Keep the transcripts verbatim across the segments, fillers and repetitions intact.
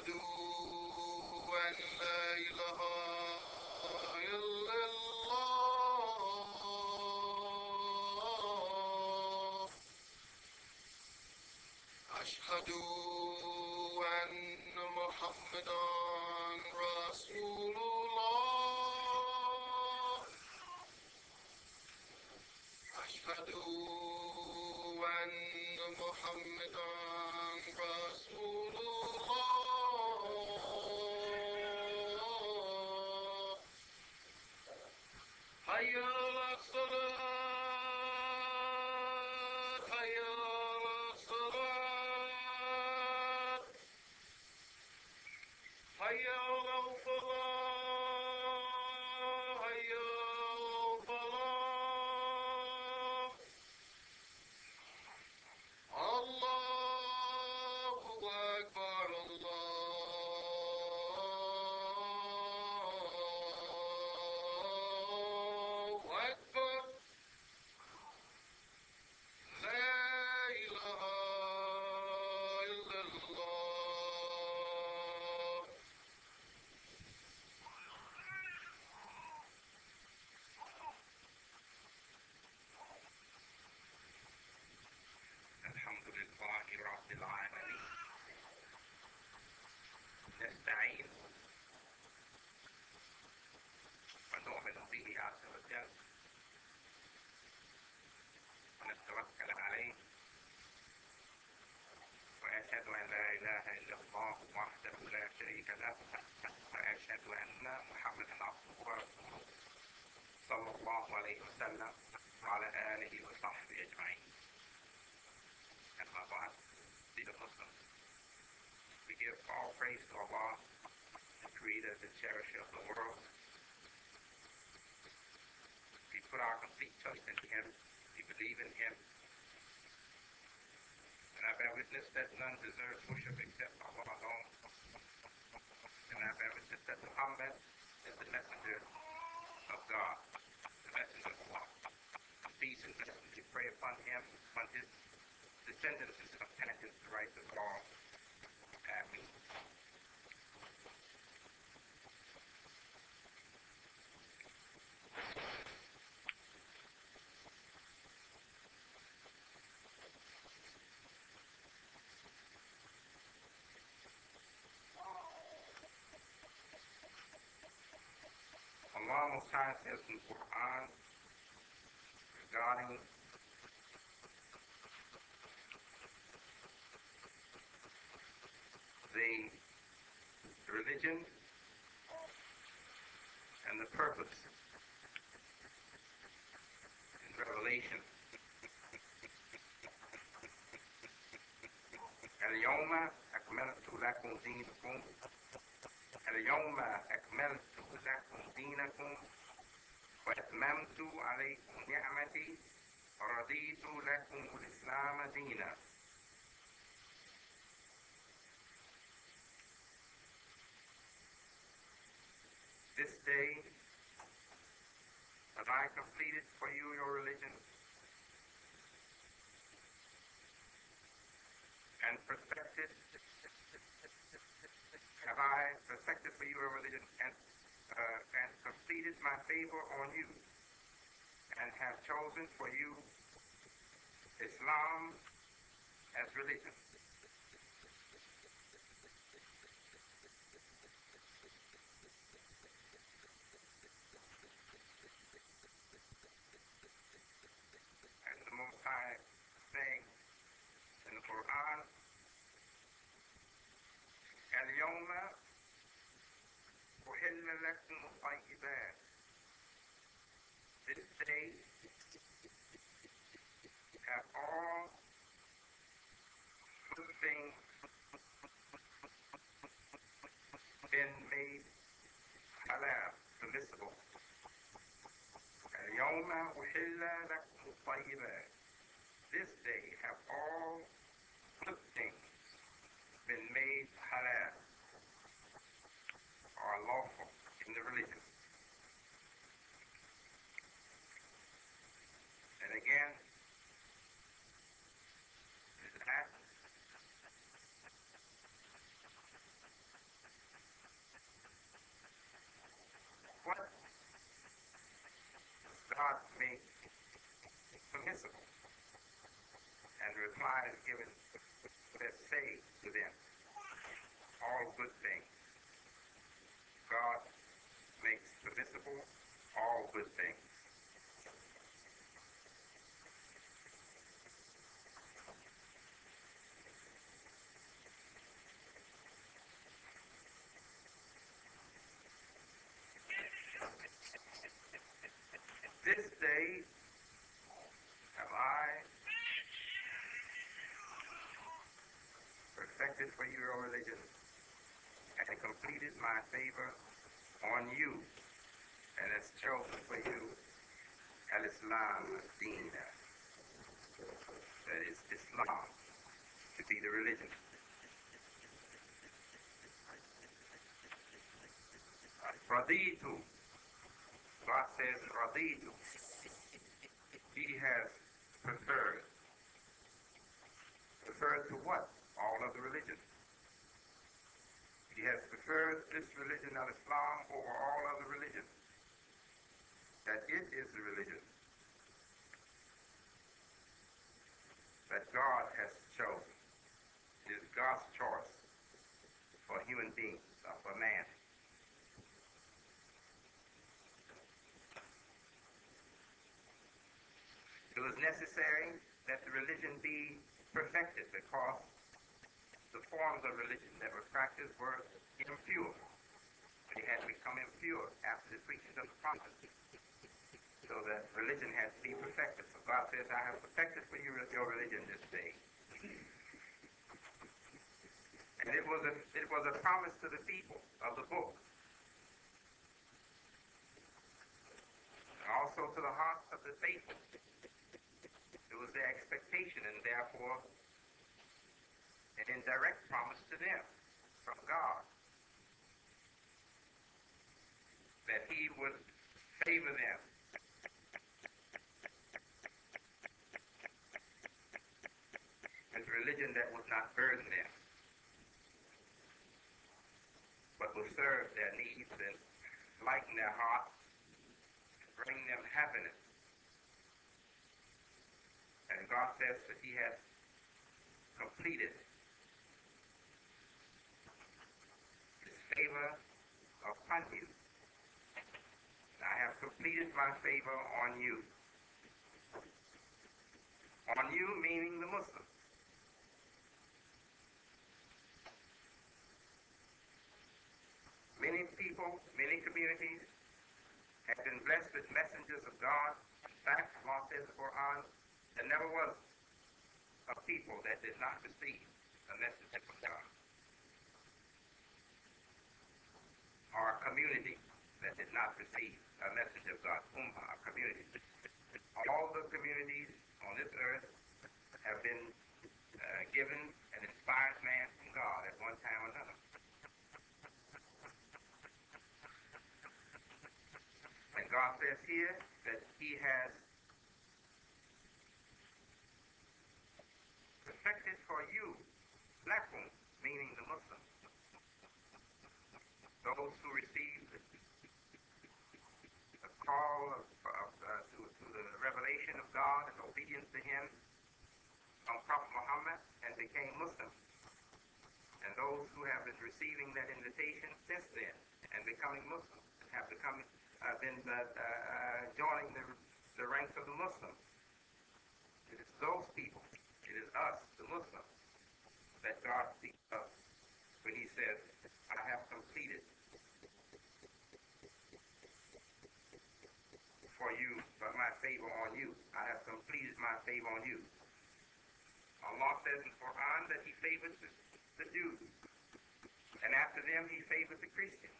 أشهد أن لا إله إلا الله. أشهد أن محمدا رسول الله. أشهد أن محمدا رسول الله. حي على الصلاة، حي على الصلاة، حي على الفلاح، حي على الفلاح. الله أكبر، الله أكبر. لا إله إلا الله. الحمد لله رب العالمين. نستعين ونؤمن به عز وجل ونتوكل عليه، وأشهد أن لا إله إلا الله وحده لا شريك له، وأشهد أن محمدا عبده ورسوله صلى الله عليه وسلم وعلى آله وصحبه أجمعين. أما بعد, dear Muslims, we give all praise to Allah, the Creator, the Cherisher of the world. We put our complete trust in Him, we believe in Him, and I bear witness that none deserves worship except Allah alone. And I bear witness that Muhammad is the messenger of God, the messenger of Allah. Peace and blessings we pray upon him, upon his descendants, his companions, the right of all. Ameen. Allah Most High says in the Quran regarding the religion and the purpose in Revelation. اليوم أكملت لكم دينكم اليوم أكملت لكم دينكم وأتممت عليكم نعمتي ورضيت لكم الإسلام دينا. This day have I completed for you your religion and perfected have I perfected for you your religion and uh, and completed my favor on you, and have chosen for you Islam as religion. And the Most High saying in the Quran, اليوم أحل لكم الطيبات. This day have all good things been made halal, permissible. اليوم أحل لكم الطيبات. This day have all good things been made halal, or lawful in the religion. And again, that God makes permissible, and the reply is given, let's say to them, all good things. God makes permissible all good things. This day have I perfected for you your religion and completed my favor on you, and has chosen for you al-Islam ad-Din, that is Islam, to be the religion. Raditu, God says Raditu, He has preferred. Preferred to what? All of the religions. He has preferred this religion of Islam over all other religions. That it is the religion that God has chosen. It is God's choice for human beings, or for man. It was necessary that the religion be perfected because the forms of religion that were practiced were impure. They had become impure after the preaching of the prophets. So that religion had to be perfected. So God says, I have perfected for you your religion this day. And it was a it was a promise to the people of the book. And also to the hearts of the faithful. It was their expectation and therefore an indirect promise to them from God that He would favor them with a religion that would not burden them, but will serve their needs and lighten their hearts and bring them happiness. And God says that He has completed His favor upon you. I have completed my favor on you. On you meaning the Muslims. Many people, many communities have been blessed with messengers of God. In fact, Allah says in the Quran, there never was a people that did not receive a message from God. Or a community that did not receive a message of God. Ummah, a community. All the communities on this earth have been uh, given an inspired man from God at one time or another. And God says here that He has perfected for you, lakum, meaning the Muslims, those who received the call of, of, uh, to, to the revelation of God and obedience to Him from Prophet Muhammad and became Muslims. And those who have been receiving that invitation since then and becoming Muslims have become, uh, been uh, uh, joining the, the ranks of the Muslims. It is those people, it is us, the Muslims, that God speaks of when He says, I have completed for you, but my favor on you. I have completed my favor on you. Allah says in the Quran that He favors the, the Jews. And after them, He favored the Christians.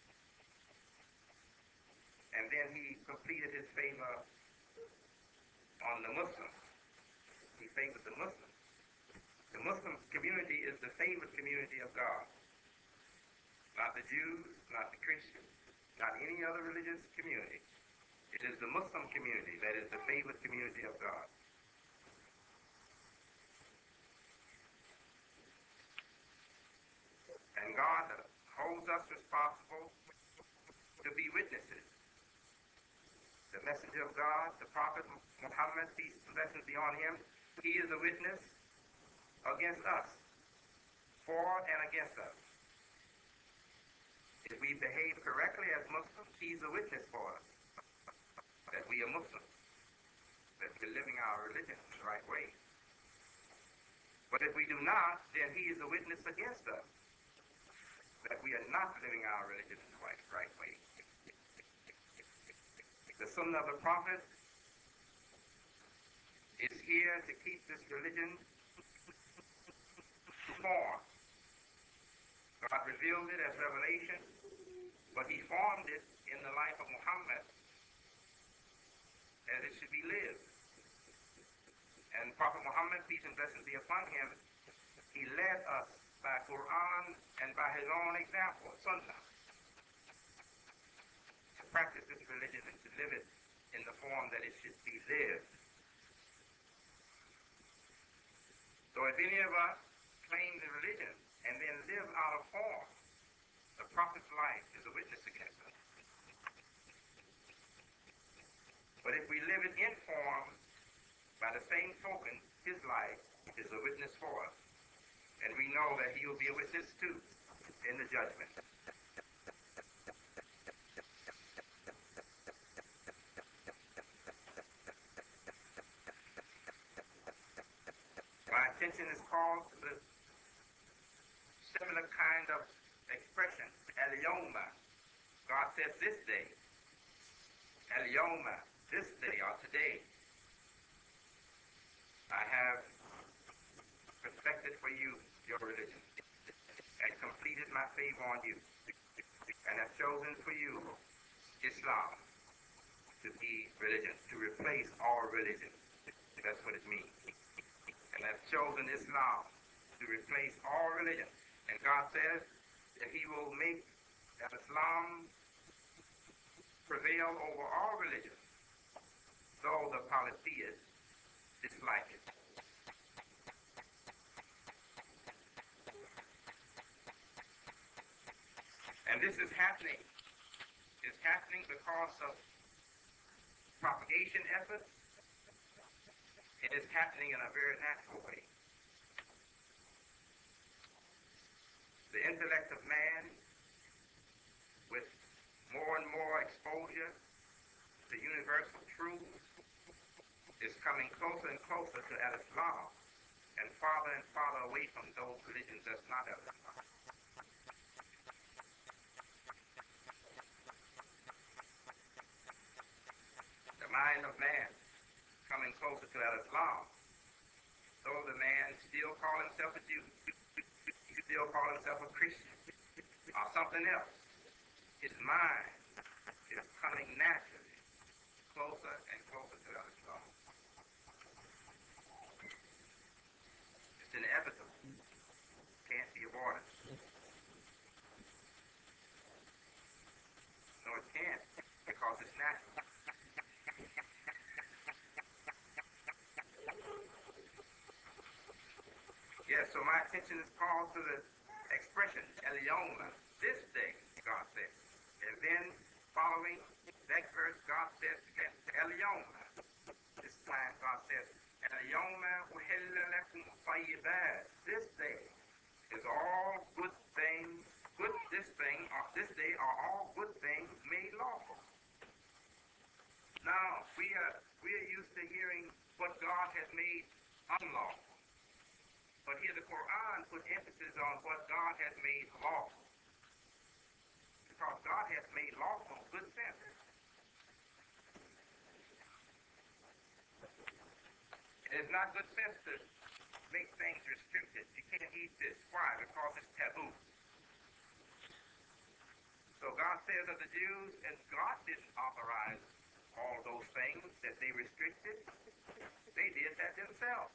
And then He completed His favor on the Muslims. He favored the Muslims. The Muslim community is the favored community of God. Not the Jews, not the Christians, not any other religious community. It is the Muslim community that is the favored community of God. And God holds us responsible to be witnesses the messenger of God, the prophet Muhammad, peace and blessings be on him, he is a witness against us, for and against us. If we behave correctly as Muslims, he's a witness for us, that we are Muslims, that we're living our religion in the right way. But if we do not, then he is a witness against us, that we are not living our religion in the right, right way. The Sunnah of the Prophet is here to keep this religion to form. God revealed it as revelation, but he formed it in the life of Muhammad as it should be lived. And Prophet Muhammad, peace and blessings be upon him, he led us by Quran and by his own example, Sunnah, to practice this religion and to live it in the form that it should be lived. So if any of us claim the religion and then live out of form, the Prophet's life is a witness against us. But if we live it in form, by the same token, his life is a witness for us. And we know that he will be a witness too in the judgment. My attention is called to the similar kind of expression, Al-Yawma. God says this day. Al-Yawma, this day or today. I have perfected for you your religion and completed my favor on you and have chosen for you Islam to be religion, to replace all religion. That's what it means. And have chosen Islam to replace all religion. And God says that he will make that Islam prevail over all religions, though the polytheists dislike it. And this is happening. It's happening because of propagation efforts. It is happening in a very natural way. The intellect of man, with more and more exposure to universal truth, is coming closer and closer to Al-Islam and farther and farther away from those religions that's not Al-Islam. The mind of man coming closer to Al-Islam, though the man still call himself a Jew, he still call himself a Christian or something else. His mind is coming naturally closer and closer to Al-Islam. It's inevitable. Can't be avoided. No, it can't, because it's natural. Yes, so my attention is called to the expression, El-Yawma, this day, God says. And then, following that verse, God says again, El-Yawma. This time, God says, El-Yawma uhilla lakum tayyibat. This day is all good things, good, this thing, or this day are all good things made lawful. Now, we are, we are used to hearing what God has made unlawful. But here the Quran put emphasis on what God has made lawful. Because God has made lawful good sense. It is not good sense to make things restricted. You can't eat this. Why? Because it's taboo. So God says of the Jews, and God didn't authorize all those things that they restricted. They did that themselves.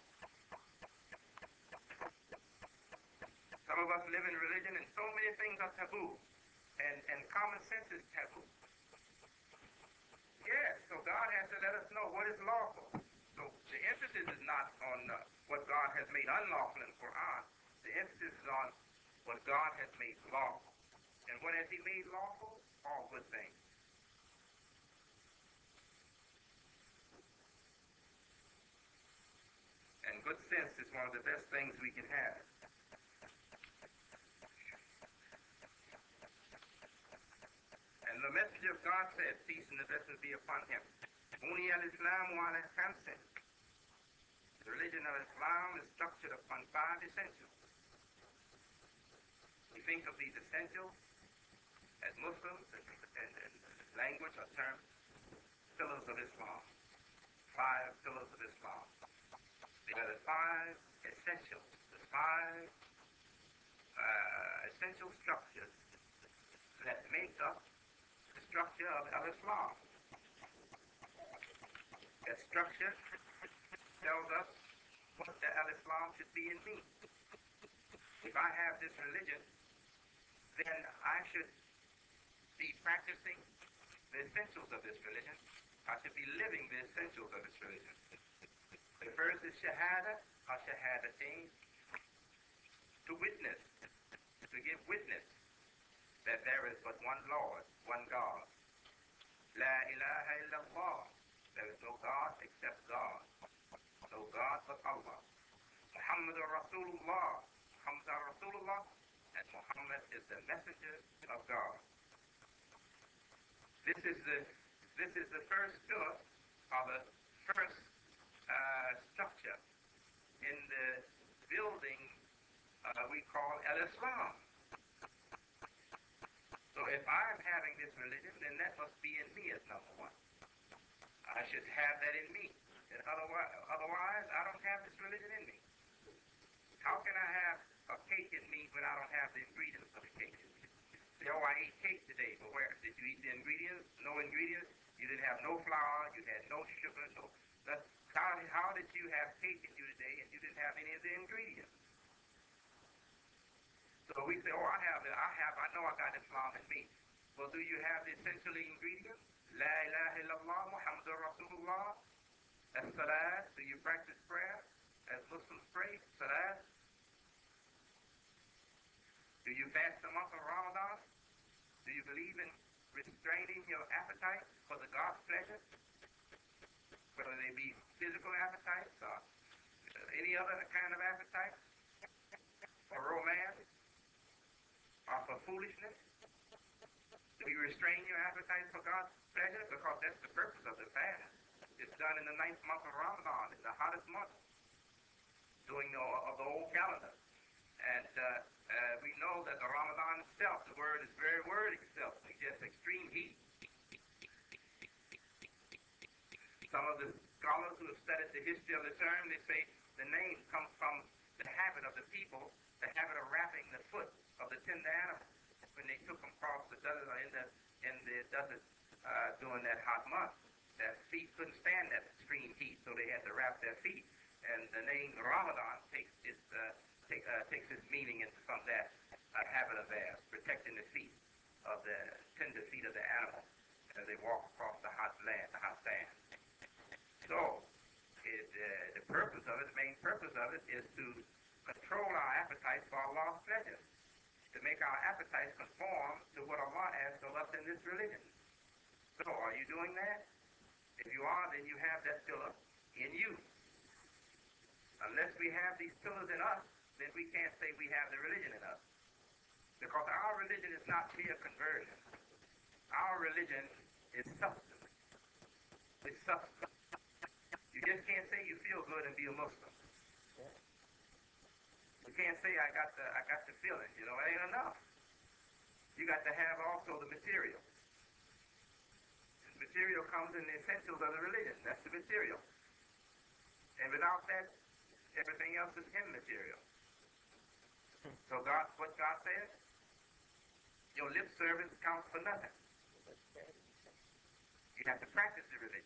Some of us live in religion and so many things are taboo. And, and common sense is taboo. Yes, so God has to let us know what is lawful. So the emphasis is not on uh, what God has made unlawful in the Quran. The emphasis is on what God has made lawful. And what has he made lawful? All good things. good sense is one of the best things we can have. And the messenger of God said, peace and blessings be upon him. Buni al-Islam wa ala khamsin. The religion of Islam is structured upon five essentials. We think of these essentials as Muslims and, and, and language or terms, pillars of Islam. Five pillars of Islam. They are the five essentials, the five uh, essential structures that make up the structure of al-Islam. That structure tells us what the al-Islam should be in me. If I have this religion, then I should be practicing the essentials of this religion. I should be living the essentials of this religion. The first is shahada, or shahadatain, to witness, to give witness that there is but one Lord, one God. La ilaha illallah, there is no God except God. No God but Allah. Muhammadur Rasulullah, Muhammad Rasulullah, and Muhammad is the messenger of God. This is the this is the first pillar, or the first uh, structure in the building uh, we call al-Islam. So if I'm having this religion, then that must be in me as number one. I should have that in me. And otherwise, otherwise, I don't have this religion in me. How can I have a cake in me when I don't have the ingredients of the cake? Say, oh, I ate cake today, but where did you eat the ingredients? No ingredients. You didn't have no flour. You had no sugar. No. How, how did you have cake in you today and you didn't have any of the ingredients? So we say, oh, I have it. I have. I know I got Islam in me. Well, do you have the essential ingredients? La ilaha illallah, Muhammadur Rasulullah. That's salat. Do you practice prayer as Muslims pray? Salat. Do you fast the month of Ramadan? Do you believe in restraining your appetite for the God's pleasure? Whether they be physical appetites or any other kind of appetite, for romance, or for foolishness? Do you restrain your appetite for God's pleasure? Because that's the purpose of the fast. It's done in the ninth month of Ramadan, in the hottest month during the, of the old calendar. And uh, uh, we know that the Ramadan itself, the word is very word itself, suggests extreme heat. Some of the scholars who have studied the history of the term, they say the name comes from the habit of the people, the habit of wrapping the foot of the tender animal when they took them across the desert or in the, in the desert uh, during that hot month. Their feet couldn't stand that extreme heat, so they had to wrap their feet. And the name Ramadan takes its, uh, take, uh, takes its meaning in from that uh, habit of theirs, protecting the feet of the tender feet of the animal as they walk across the hot land, the hot sand. So, it, uh, the purpose of it, the main purpose of it, is to control our appetite for Allah's pleasure, to make our appetites conform to what Allah asks of us in this religion. So, are you doing that? If you are, then you have that pillar in you. Unless we have these pillars in us, then we can't say we have the religion in us. Because our religion is not mere conversion. Our religion is substance. It's substance. You just can't say you feel good and be a Muslim. You can't say I got the I got the feeling. You know, it ain't enough. You got to have also the material. The material comes in the essentials of the religion. That's the material. And without that, everything else is immaterial. So God, what God says, your lip service counts for nothing. You have to practice the religion.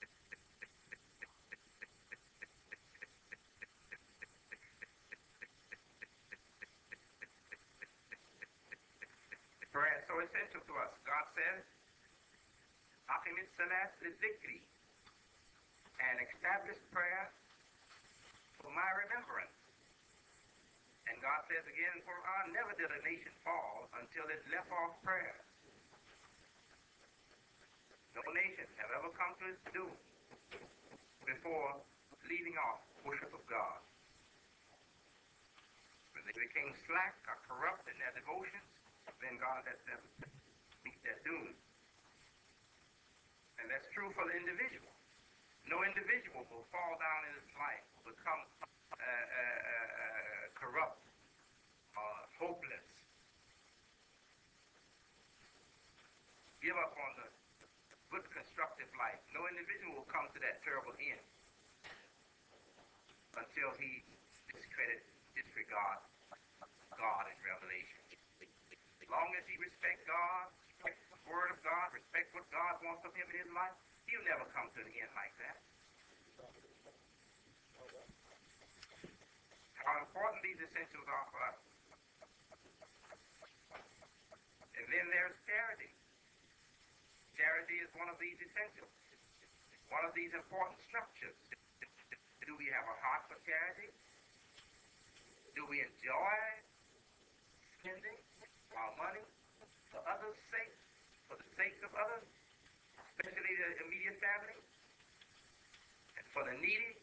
Prayer is so essential to us. God says, Aqimit salat li-dhikri, and establish prayer for my remembrance. And God says again in Quran, never did a nation fall until it left off prayer. No nation have ever come to its doom before leaving off worship of God. When they became slack or corrupt in their devotions, then God let them meet their doom. And that's true for the individual. No individual will fall down in his life, become uh, uh, uh, corrupt or hopeless, give up on the good constructive life. No individual will come to that terrible end until he discredits, disregards God in revelation. As long as he respects God, respects the word of God, respects what God wants of him in his life, he'll never come to the end like that. How important these essentials are for us. And then there's charity. Charity is one of these essentials, one of these important structures. Do we have a heart for charity? Do we enjoy spending our money for others' sake, for the sake of others, especially the immediate family, and for the needy,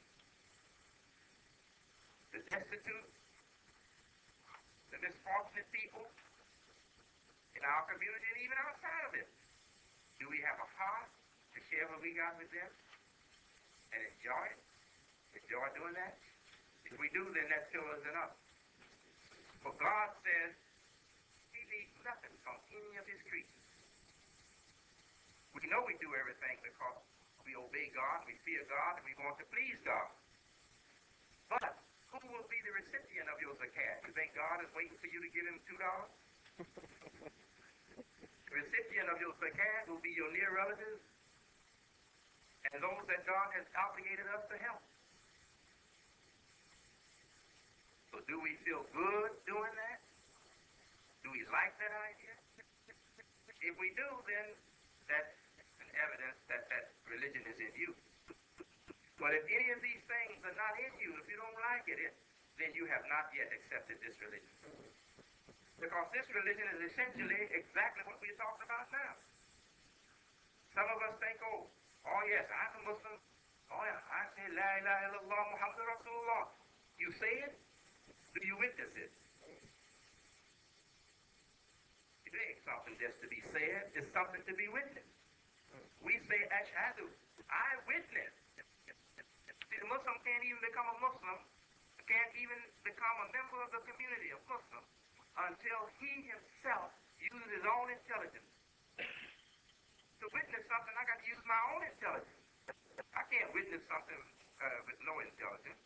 the destitute, the misfortunate people in our community and even outside of it? Do we have a heart to share what we got with them and enjoy it? Enjoy doing that? If we do, then that fills us enough. For God says he needs nothing from any of his creatures. We know we do everything because we obey God, we fear God, and we want to please God. But who will be the recipient of your zakat? You think God is waiting for you to give him two dollars? The recipient of your zakat will be your near relatives and those that God has obligated us to help. So do we feel good doing that? Do we like that idea? If we do, then that's an evidence that that religion is in you. But if any of these things are not in you, if you don't like it, it then you have not yet accepted this religion. Because this religion is essentially exactly what we're talking about now. Some of us think, oh, oh yes, I'm a Muslim. Oh yeah, I say La ilaha illallah Muhammad Rasulullah. You say it? Do you witness it? It ain't something just to be said, it's something to be witnessed. We say Ashhadu, I witness. See, the Muslim can't even become a Muslim, can't even become a member of the community of Muslims until he himself uses his own intelligence. To witness something, I got to use my own intelligence. I can't witness something uh, with no intelligence.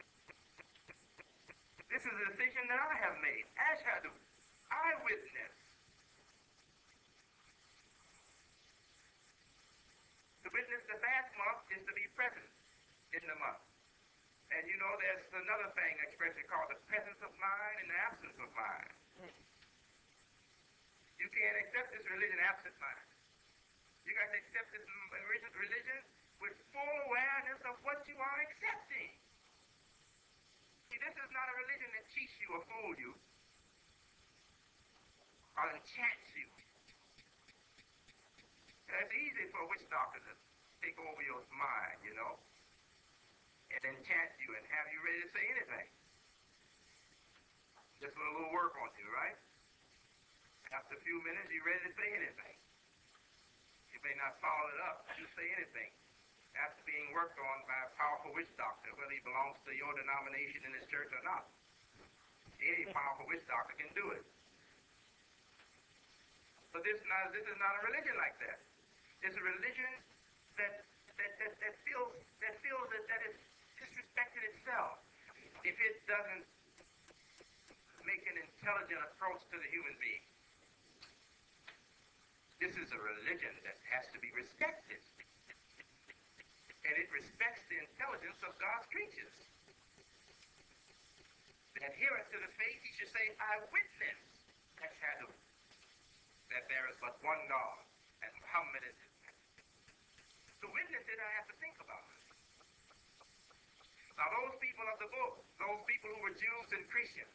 This is a decision that I have made. Ashhadu, I witness. To witness the fast month is to be present in the month. And you know there's another thing, expression called the presence of mind and the absence of mind. You can't accept this religion absent mind. You got to accept this religion with full awareness of what you are accepting. See, this is not a religion that cheats you or fools you or enchants you. It's easy for a witch doctor to take over your mind, you know, and enchant you and have you ready to say anything. Just with a little work on you, right? After a few minutes, you're ready to say anything. You may not follow it up. You say anything. After being worked on by a powerful witch doctor, whether he belongs to your denomination in this church or not. Any powerful witch doctor can do it. But this, not, this is not a religion like that. It's a religion that that, that, that feels that feels that, that it's disrespected itself if it doesn't make an intelligent approach to the human being. This is a religion that has to be respected. And it respects the intelligence of God's creatures. The adherent to the faith, he should say, I witness, Ashhadu, that there is but one God, and Muhammad is his messenger. To witness it, I have to think about it. Now those people of the book, those people who were Jews and Christians,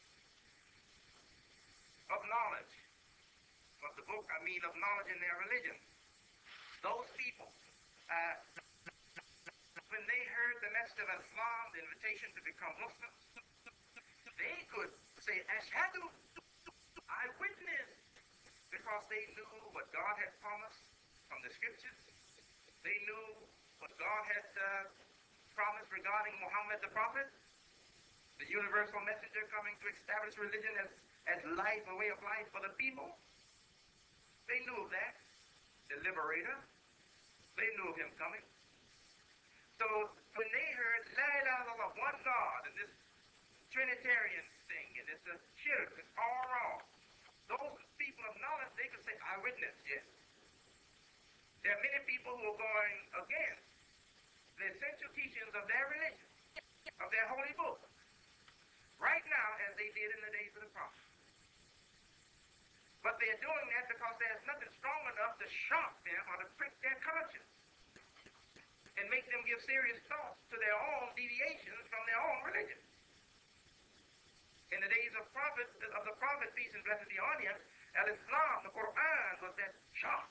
of knowledge, of the book, I mean of knowledge in their religion, those people, uh, when they heard the message of Islam, the invitation to become Muslims, they could say, Ashhadu, I witness, because they knew what God had promised from the scriptures. They knew what God had uh, promised regarding Muhammad the Prophet, the universal messenger coming to establish religion as, as life, a way of life for the people. They knew of that, the liberator. They knew of him coming. So when they heard La ilaha illallah, one God, and this Trinitarian thing, and it's a shirk, it's all wrong, those people of knowledge, they could say, I witness, yes. There are many people who are going against the essential teachings of their religion, of their holy book, right now as they did in the days of the prophet. But they're doing that because there's nothing strong enough to shock them or to prick their conscience and make them give serious thought to their own deviations from their own religion. In the days of prophet, of the prophet, peace and blessings be on him, al-Islam, the Quran, was that shock.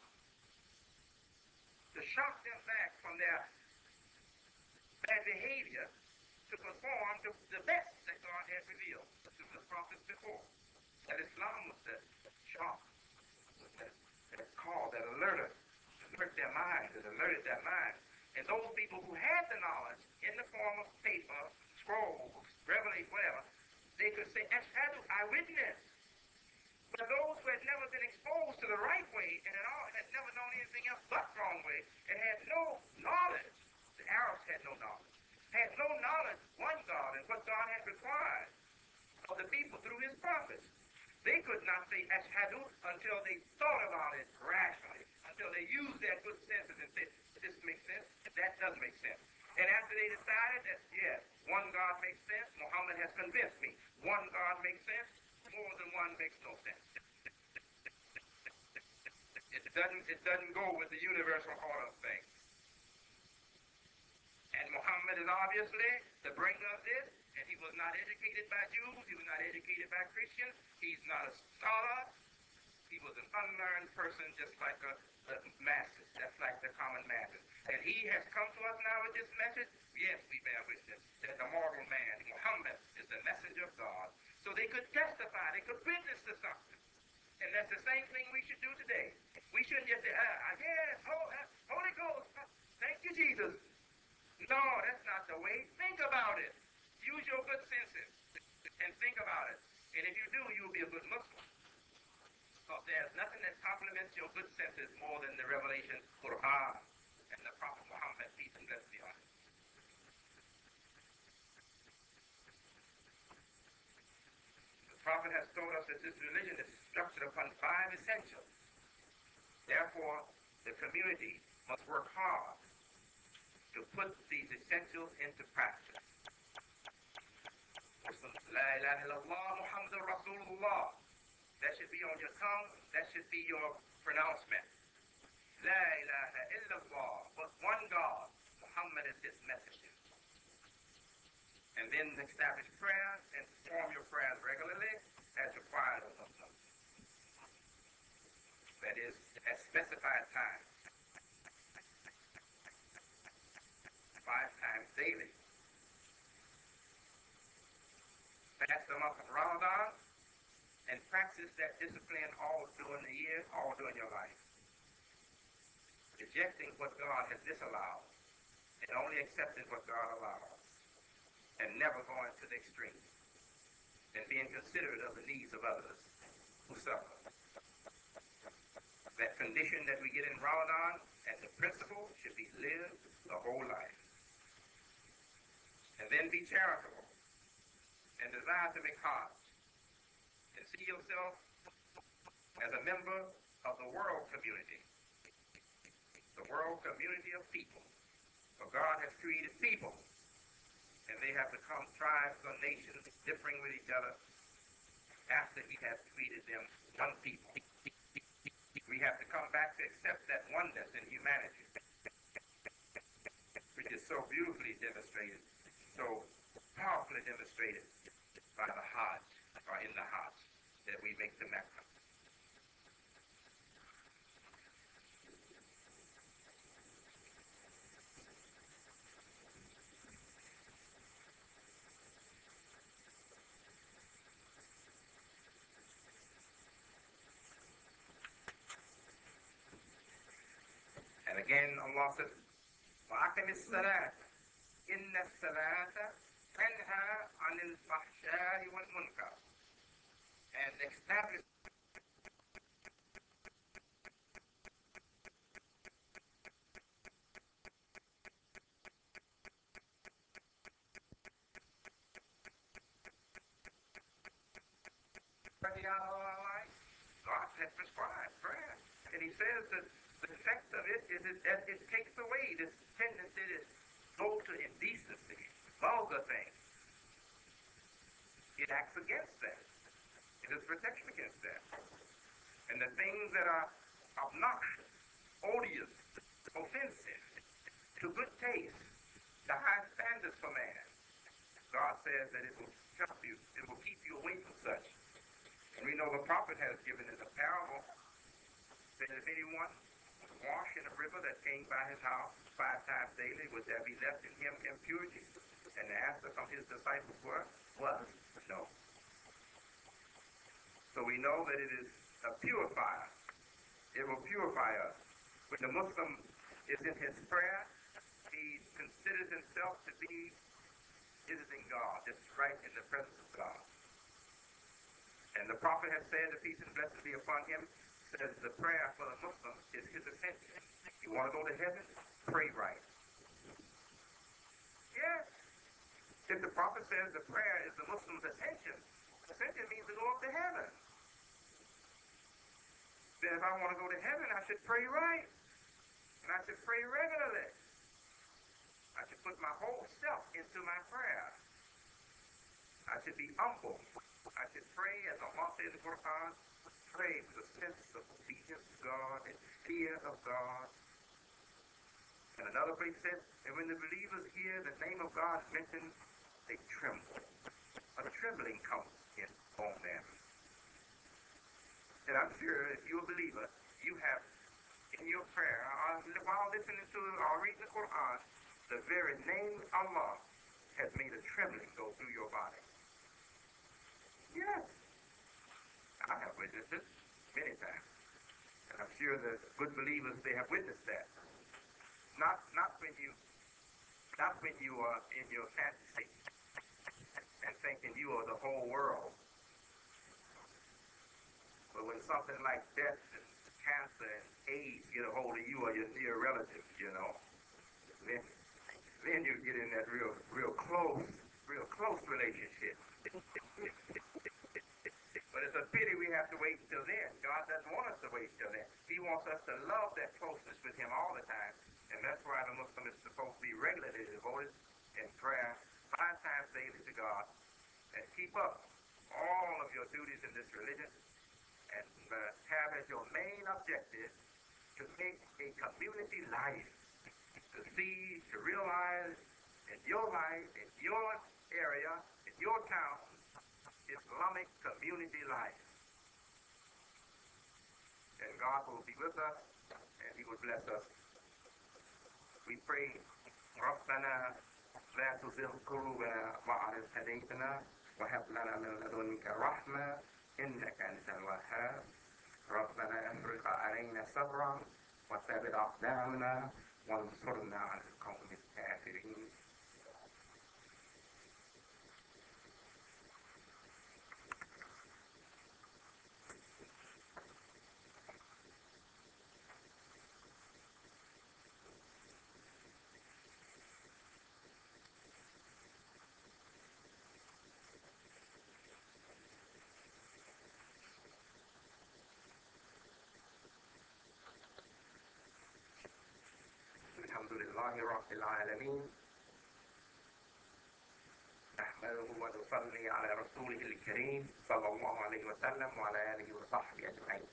To shock them back from their bad behavior to conform to the best that God had revealed to the prophets before. Al-Islam was that shock, that, that call, that alerted, alert their minds, that alerted their minds. And those people who had the knowledge in the form of paper, scrolls, revelation, whatever, they could say, Ashhadu, I witness. But those who had never been exposed to the right way and at all had never known anything else but wrong way and had no knowledge, the Arabs had no knowledge, had no knowledge of one God and what God had required of the people through his prophets. They could not say Ashhadu until they thought about it rationally, until they used their good senses and said, this makes sense, that doesn't make sense. And after they decided that, yes, one God makes sense, Muhammad has convinced me. One God makes sense, more than one makes no sense. It doesn't, it doesn't go with the universal order of things. And Muhammad is obviously the bringer of this, and he was not educated by Jews, he was not educated by Christians, he's not a scholar, he was an unlearned person just like the, the masses, just like the common masses. And he has come to us now with this message. Yes, we bear witness that the mortal man, Muhammad, is the messenger of God. So they could testify, they could witness to something. And that's the same thing we should do today. We shouldn't just say, ah, yes, Holy Ghost, thank you, Jesus. No, that's not the way. Think about it. Use your good senses and think about it. And if you do, you'll be a good Muslim. Because there's nothing that complements your good senses more than the revelation, Quran, and the Prophet Muhammad, peace and blessings be on him. The Prophet has told us that this religion is structured upon five essentials. Therefore, the community must work hard to put these essentials into practice. La ilaha illallah Muhammadur Rasulullah. That should be on your tongue. That should be your pronouncement. La ilaha illallah, but one God. Muhammad is his messenger. And then establish prayers and perform your prayers regularly as required of Muslims. That is, at specified times. Five times daily. Fast the month of Ramadan and practice that discipline all during the year, all during your life. Rejecting what God has disallowed and only accepting what God allows. And never going to the extreme. And being considerate of the needs of others who suffer. That condition that we get in Ramadan as a principle should be lived the whole life. And then be charitable and desire to make Hajj. And see yourself as a member of the world community. The world community of people. For God has created people. And they have become tribes or nations differing with each other after he has created them one people. We have to come back to accept that oneness in humanity, which is so beautifully demonstrated, so powerfully demonstrated by the Hajj, or in the Hajj, that we make the Mecca. Again, Allah says, وَأَقِمِ الصَّلَاةَ إِنَّ الصَّلَاةَ تَنْهَى عَنِ الْفَحْشَاءِ وَالْمُنكَرِ. And establish our life. God has prescribed prayer. And he says that the effect of it is that it takes away this tendency to go to indecency, vulgar things. It acts against that. It is protection against that. And the things that are obnoxious, odious, offensive, to good taste, the high standards for man, God says that it will help you, it will keep you away from such. And we know the prophet has given in a parable that if anyone wash in a river that came by his house five times daily, would there be left in him impurity? And the answer from his disciples were, was no. So we know that it is a purifier. It will purify us. When the Muslim is in his prayer, he considers himself to be visiting God, just right in the presence of God. And the prophet has said, the peace and blessing be upon him, says the prayer for the Muslim is his ascension. You want to go to heaven? Pray right. Yes. If the prophet says the prayer is the Muslim's ascension, ascension means to go up to heaven. Then if I want to go to heaven, I should pray right. And I should pray regularly. I should put my whole self into my prayer. I should be humble. I should pray as Allah says in the Quran, pray with a sense of obedience to God and fear of God. And another place says, and when the believers hear the name of God mentioned, they tremble. A trembling comes in on them. And I'm sure if you're a believer, you have in your prayer, while listening to or reading the Quran, the very name Allah has made a trembling go through your body. Yes. I have witnessed it many times. And I'm sure the good believers, they have witnessed that. Not not when you not when you are in your fantasy and thinking you are the whole world. But when something like death and cancer and AIDS get a hold of you or your near relatives, you know, then then you get in that real real close, real close relationship. But it's a pity we have to wait until then. God doesn't want us to wait until then. He wants us to love that closeness with him all the time. And that's why the Muslim is supposed to be regularly devoted in prayer five times daily to God. And keep up all of your duties in this religion. And uh, have as your main objective to make a community life. To see, to realize in your life, in your area, in your town, Islamic community life. And God will be with us and he will bless us. We pray, ربنا لا تزغ قلوبنا بعد إذ هديتنا وهب لنا من لدنك رحمة إنك أنت الوهاب. ربنا افرغ علينا صبرا وثبت أقدامنا وانصرنا على القوم الكافرين. الحمد لله رب العالمين نحمده ونصلي على رسوله الكريم صلى الله عليه وسلم وعلى آله وصحبه أجمعين.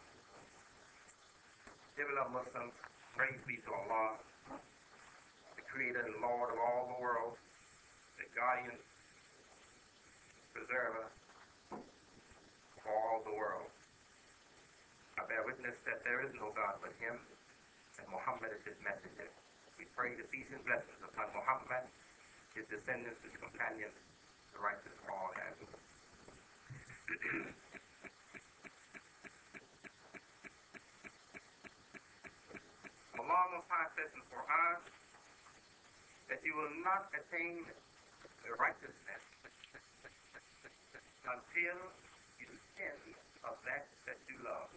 Beloved Muslims, praise be to Allah, the Creator and Lord of all the world, the guardian, preserver of all the world. I bear witness that there is no God but him, and Muhammad is his messenger. We pray the peace and blessings upon Muhammad, his descendants, his companions, the righteous of all and Allah says in the Quran that you will not attain righteousness until you sin of that that you love.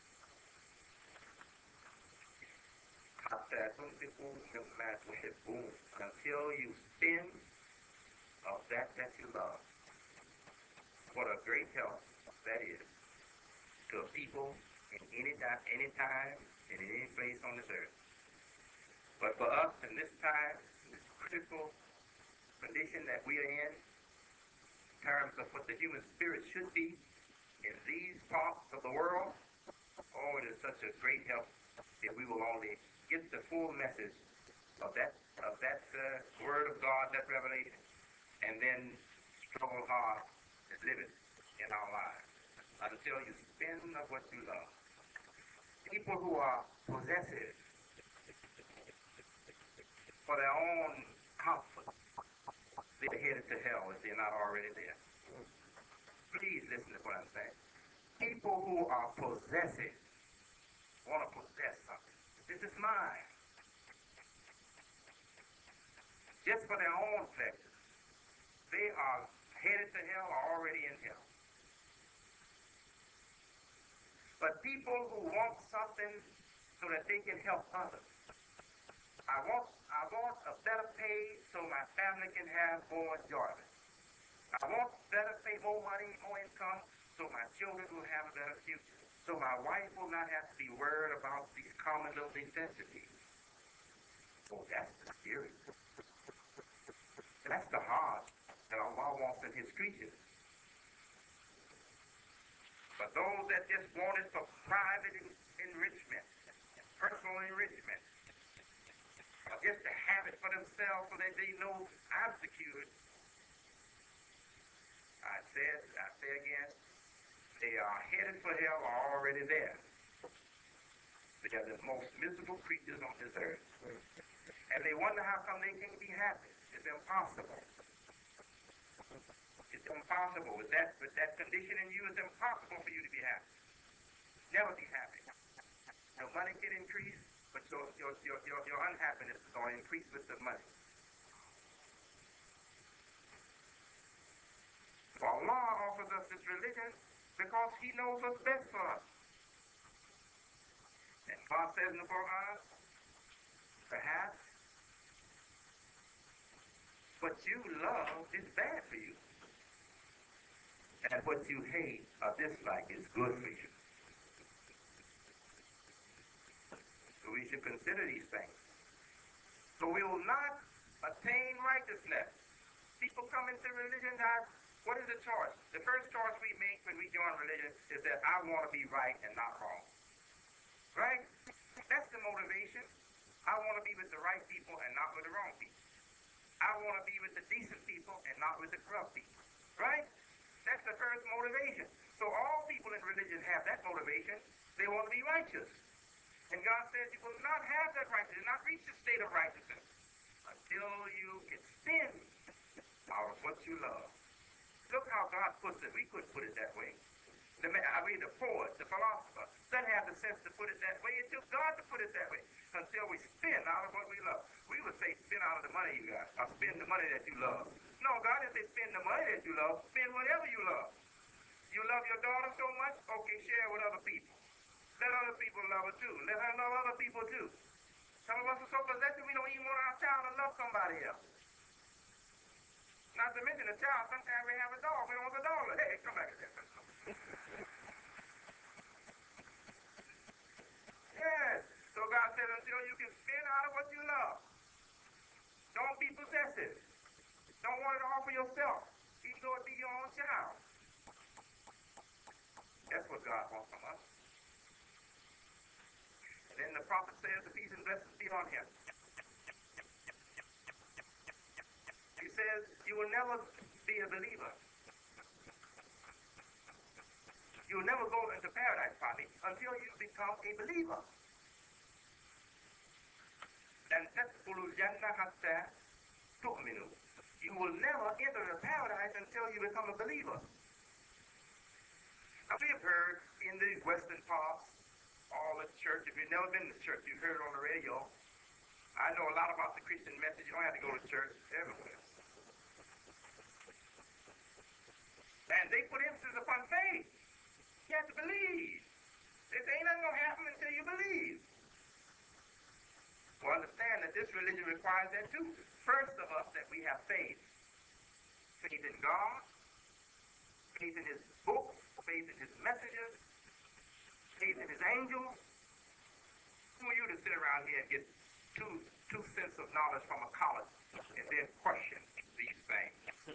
Until you sin of that that you love. What a great help that is to people in any time, any time, and in any place on this earth. But for us in this time, in this critical condition that we are in, in terms of what the human spirit should be in these parts of the world, oh, it is such a great help if we will only get the full message of that of that uh, word of God, that revelation, and then struggle hard and live it in our lives until you spend of what you love. People who are possessive for their own comfort, they're headed to hell if they're not already there. Please listen to what I'm saying. People who are possessive want to possess something. This is mine. Just for their own pleasure. They are headed to hell or already in hell. But people who want something so that they can help others. I want, I want a better pay so my family can have more enjoyment. I want better pay, more money, more income so my children will have a better future. So my wife will not have to be worried about these common little necessities. Oh, that's the spirit. That's the heart that Allah wants in his creatures. But those that just want it for private enrichment, personal enrichment, or just to have it for themselves so that they know I'm secured. I said, I say again, they are headed for hell or already there. They are the most miserable creatures on this earth. And they wonder how come they can't be happy. It's impossible. It's impossible. With that, with that condition in you, it's impossible for you to be happy. Never be happy. Your money can increase, but your, your, your, your, your unhappiness is going to increase with the money. So Allah offers us this religion because he knows what's best for us. And God says in the Quran, perhaps what you love is bad for you. And what you hate or dislike is good for you. So we should consider these things. So we will not attain righteousness. People come into religion now, what is the choice? The first choice we make when we join religion is that I want to be right and not wrong. Right? That's the motivation. I want to be with the right people and not with the wrong people. I want to be with the decent people and not with the corrupt people. Right? That's the first motivation. So all people in religion have that motivation. They want to be righteous. And God says you will not have that righteousness, not reach the state of righteousness until you can spin out of what you love. Look how God puts it. We couldn't put it that way. The, I mean, the poet, the philosopher, doesn't have the sense to put it that way. It took God to put it that way until we spin out of what we love. We would say spin out of the money you got, or spend the money that you love. No, God didn't say spend the money that you love. Spend whatever you love. You love your daughter so much? Okay, share it with other people. Let other people love her too. Let her love other people too. Some of us are so possessive we don't even want our child to love somebody else. Not to mention a child, sometimes we have a dog. We don't want the dog. Hey, come back here. Yes. So God said until you can spin out of what you love. Don't be possessive. Don't want it all for yourself, even though it be your own child. That's what God wants from us. And then the prophet says, the peace and blessings be on him. He says, you will never be a believer. You will never go into paradise, probably, until you become a believer. And tadkhulul jannah hatta tu'minu. You will never enter the paradise until you become a believer. Now, we have heard in the western parts, all the church, if you've never been to church, you've heard it on the radio, I know a lot about the Christian message. You don't have to go to church everywhere. And they put emphasis upon faith. You have to believe. They say ain't nothing going to happen until you believe. Well, understand that this religion requires that too. First of us, that we have faith. Faith in God, faith in his books, faith in his messages, faith in his angels. Who are you to sit around here and get two two cents of knowledge from a college and then question these things?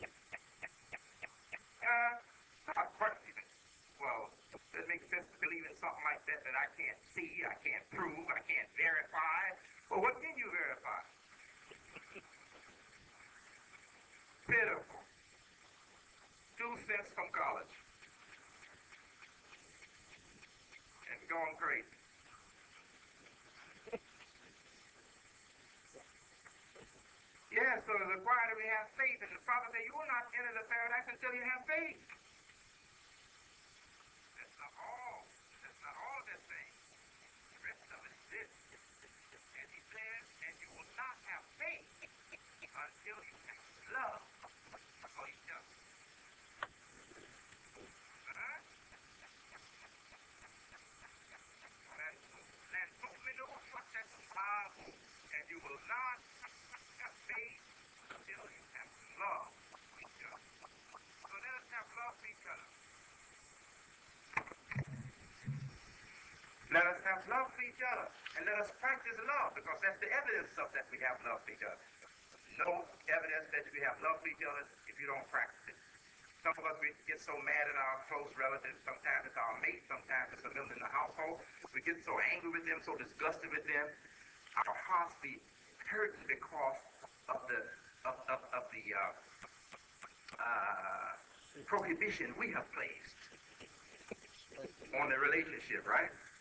Uh, not questioning. Well, does it make sense to believe in something like that that I can't see, I can't prove, I can't verify? Well, what can you verify? Pitiful. Two cents from college. And going crazy. Yeah, so it's required that we have faith. And the Father said, you will not enter the paradise until you have faith. That's not all. That's not all of that thing. The rest of it is this. And he says, and you will not have faith until you have love for each other. Huh? And you will not have faith until you have love for each other. So let us have love for each other. Let us have love for each other. And let us practice love, because that's the evidence of that we have love for each other. No evidence that we have love for each other if you don't practice it. Some of us, we get so mad at our close relatives. Sometimes it's our mate. Sometimes it's a member in the household. We get so angry with them, so disgusted with them. Our hearts be hurting because of the of, of, of the uh, uh, prohibition we have placed on the relationship, right?